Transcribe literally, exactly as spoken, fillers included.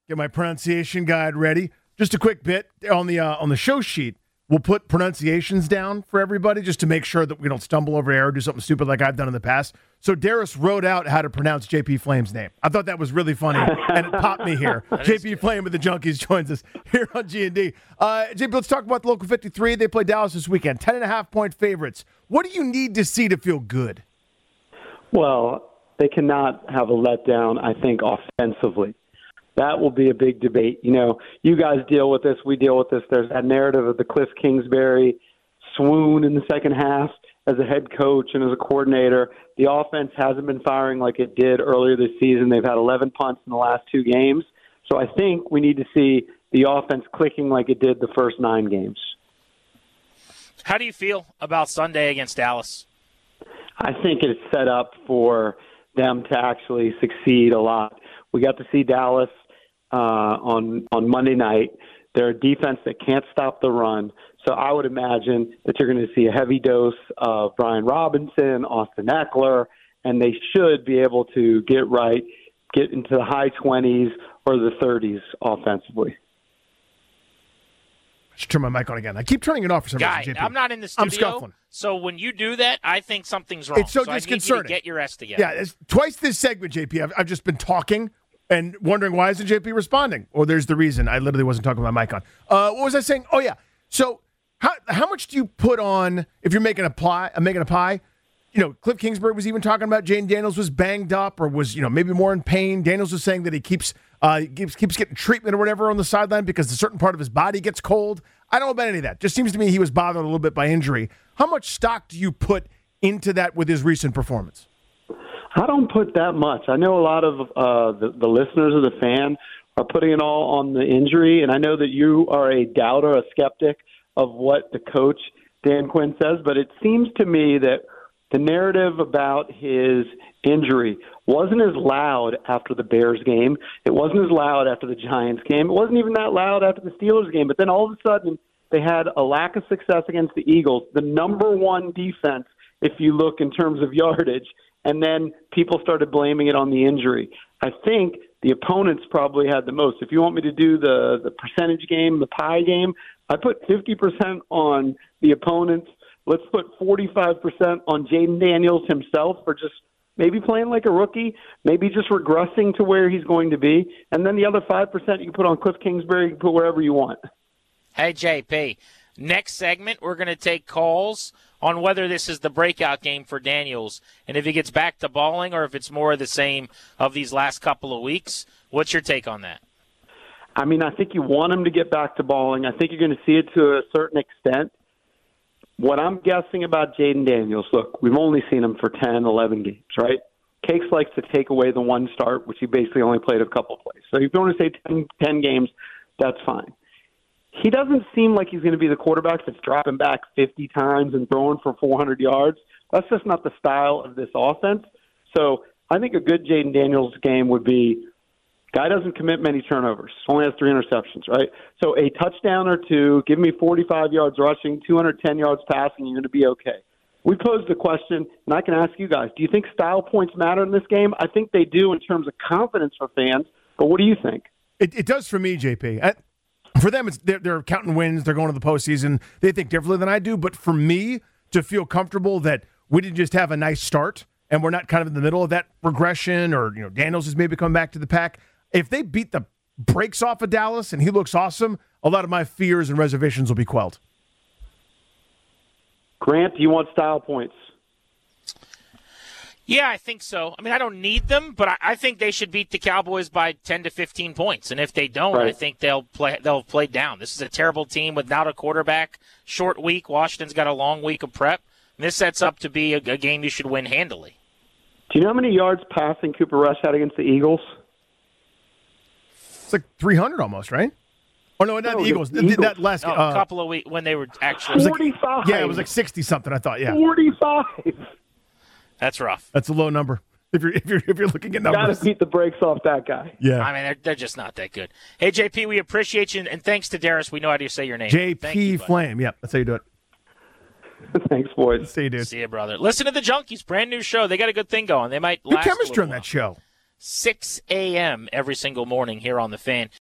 Get my pronunciation guide ready. Just a quick bit on the uh, on the show sheet. We'll put pronunciations down for everybody just to make sure that we don't stumble over error or do something stupid like I've done in the past. So Darius wrote out how to pronounce J P Flame's name. I thought that was really funny, and it popped me here. J P Flame with the Junkies joins us here on G and D. Uh, J P, let's talk about the Local fifty-three. They play Dallas this weekend. Ten and a half point favorites. What do you need to see to feel good? Well, they cannot have a letdown, I think, offensively. That will be a big debate. You know, you guys deal with this. We deal with this. There's that narrative of the Cliff Kingsbury swoon in the second half as a head coach and as a coordinator. The offense hasn't been firing like it did earlier this season. They've had eleven punts in the last two games. So I think we need to see the offense clicking like it did the first nine games. How do you feel about Sunday against Dallas? I think it's set up for them to actually succeed a lot. We got to see Dallas uh, on on Monday night. They're a defense that can't stop the run. So I would imagine that you're going to see a heavy dose of Brian Robinson, Austin Eckler, and they should be able to get right, get into the high twenties or the thirties offensively. I should turn my mic on again. I keep turning it off for some Guy, reason, J P. I'm not in the studio. I'm scuffling. So when you do that, I think something's wrong. It's so, so disconcerting. I need you to get your S together. Yeah, it's, twice this segment, J P, I've, I've just been talking and wondering why isn't J P responding? Well, there's the reason. I literally wasn't talking with my mic on. Uh, what was I saying? Oh, yeah. So how how much do you put on if you're making a pie? Uh, making a pie? You know, Cliff Kingsbury was even talking about Jaden Daniels was banged up or was, you know, maybe more in pain. Daniels was saying that he keeps uh, keeps keeps getting treatment or whatever on the sideline because a certain part of his body gets cold. I don't know about any of that. Just seems to me he was bothered a little bit by injury. How much stock do you put into that with his recent performance? I don't put that much. I know a lot of uh, the, the listeners or the fan are putting it all on the injury, and I know that you are a doubter, a skeptic of what the coach, Dan Quinn, says, but it seems to me that the narrative about his injury wasn't as loud after the Bears game. It wasn't as loud after the Giants game. It wasn't even that loud after the Steelers game, but then all of a sudden they had a lack of success against the Eagles, the number one defense if you look in terms of yardage, and then people started blaming it on the injury. I think the opponents probably had the most. If you want me to do the, the percentage game, the pie game, I put fifty percent on the opponents. Let's put forty-five percent on Jaden Daniels himself for just maybe playing like a rookie, maybe just regressing to where he's going to be. And then the other five percent you can put on Cliff Kingsbury, you can put wherever you want. Hey, J P, next segment we're going to take calls on whether this is the breakout game for Daniels and if he gets back to balling or if it's more of the same of these last couple of weeks. What's your take on that? I mean, I think you want him to get back to balling. I think you're going to see it to a certain extent. What I'm guessing about Jaden Daniels, look, we've only seen him for ten, eleven games, right? Cakes likes to take away the one start, which he basically only played a couple plays. So if you want to say ten, ten games, that's fine. He doesn't seem like he's going to be the quarterback that's dropping back fifty times and throwing for four hundred yards. That's just not the style of this offense. So I think a good Jaden Daniels game would be guy doesn't commit many turnovers. Only has three interceptions, right? So a touchdown or two, give me forty-five yards rushing, two hundred ten yards passing, you're going to be okay. We posed the question, and I can ask you guys, do you think style points matter in this game? I think they do in terms of confidence for fans, but what do you think? It, it does for me, J P. I, for them, it's they're, they're counting wins. They're going to the postseason. They think differently than I do. But for me, to feel comfortable that we didn't just have a nice start and we're not kind of in the middle of that regression or, you know, Daniels is maybe coming back to the pack. If they beat the brakes off of Dallas and he looks awesome, a lot of my fears and reservations will be quelled. Grant, do you want style points? Yeah, I think so. I mean, I don't need them, but I, I think they should beat the Cowboys by ten to fifteen points. And if they don't, right. I think they'll play they'll play down. This is a terrible team without a quarterback. Short week. Washington's got a long week of prep. And this sets up to be a, a game you should win handily. Do you know how many yards passing Cooper Rush had against the Eagles? It's like three hundred almost, right? Oh, no, not no, the Eagles. the Eagles. That last no, uh, a couple of weeks when they were actually. forty-five. Like, yeah, it was like sixty-something, I thought, yeah. forty-five. That's rough. That's a low number. If you're if you're if you're looking at numbers, got to beat the brakes off that guy. Yeah, I mean they're they're just not that good. Hey J P, we appreciate you, and thanks to Darius, we know how to say your name. J P Flame. Yeah, that's how you do it. Thanks, boys. See you, dude. See you, brother. Listen to the Junkies, brand new show. They got a good thing going. They might Good last chemistry on while. that show. six a.m. every single morning here on The Fan.